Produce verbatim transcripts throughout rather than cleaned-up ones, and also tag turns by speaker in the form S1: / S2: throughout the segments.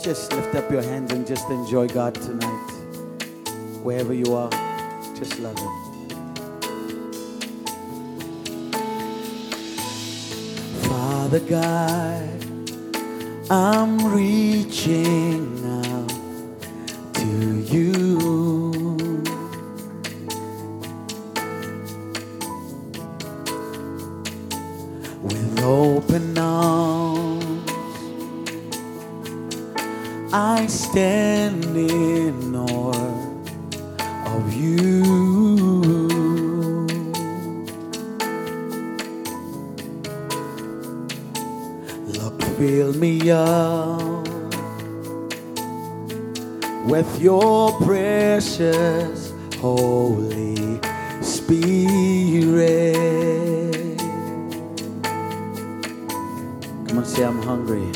S1: just lift up your hands and just enjoy God tonight? Wherever you are, just love Him. Father God, I'm reaching out to you. With open arms, I stand in awe of you. Lord, fill me up with your precious Holy Spirit. Come on, say, I'm hungry.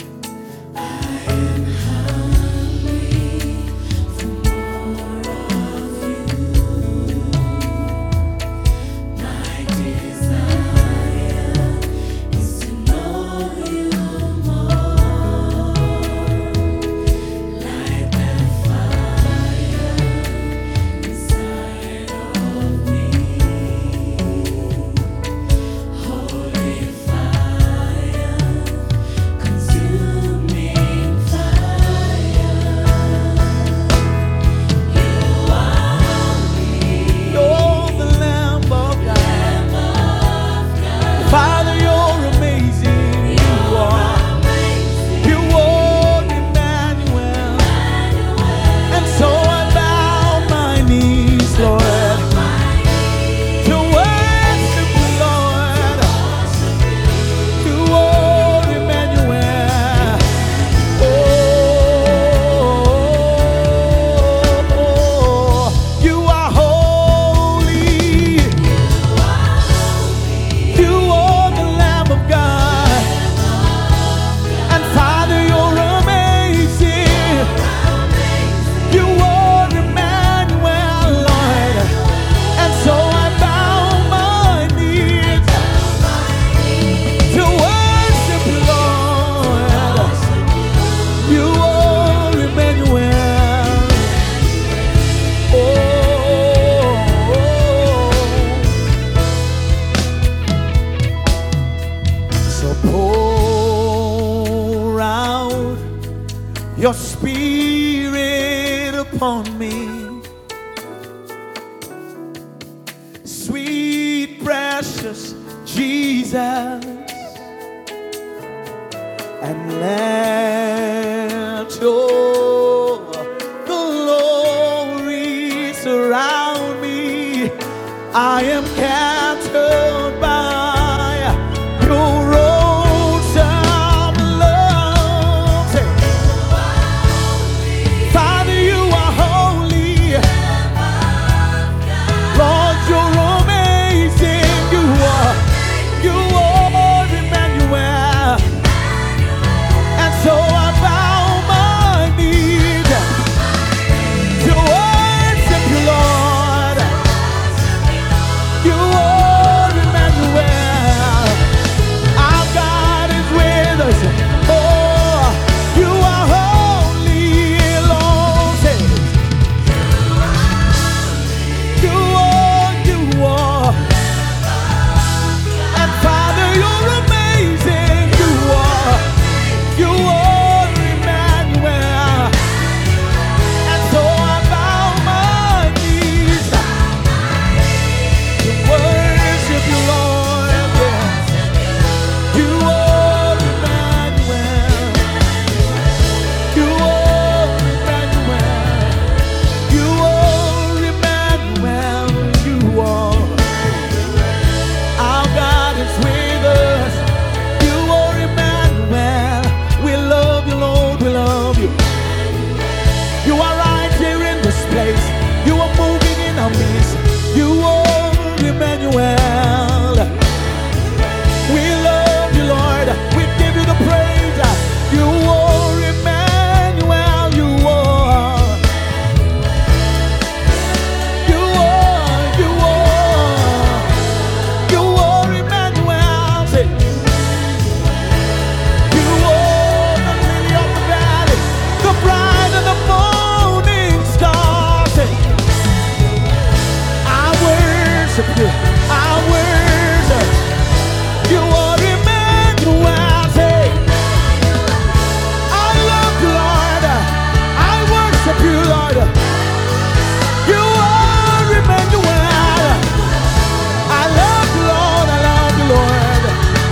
S1: Your Spirit upon me, sweet precious Jesus, and let your glory surround me. I am captured by your awesome love. Say, Father, you are holy. Lord, you're amazing. You are, you are Emmanuel. And so I bow my knees to worship you, Lord. You are Emmanuel. Our God is with us. Oh, you are holy, Lord. Say, you are, you are. And Father, you're amazing. You are, you are Emmanuel. And so I bow my knees to worship you, Lord. Yeah. You are Emmanuel. You are Emmanuel. You are Emmanuel. You are. Our God is with us. You are Emmanuel. We love you, Lord. We love you. You are right here in this place. You are moving in our midst. You are Emmanuel. We love you, Lord. We give you the praise. You are Emmanuel. You are. You are. You are. You are Emmanuel. Say, you are the lily of the valley, the bright worship you. I worship you. Are Emmanuel. Say, I love you, Lord. I worship you, Lord. You are Emmanuel. I love you, Lord. I love you, Lord.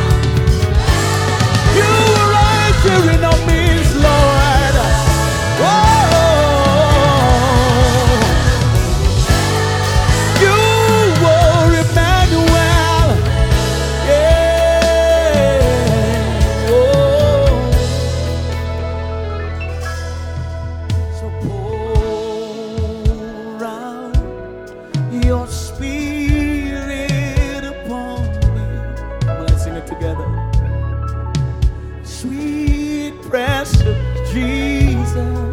S1: You are right here in our midst, Lord. Oh, you are Emmanuel. Yeah. Oh. So pour out your spirit upon me. Come on, let's sing it together. Sweet precious Jesus.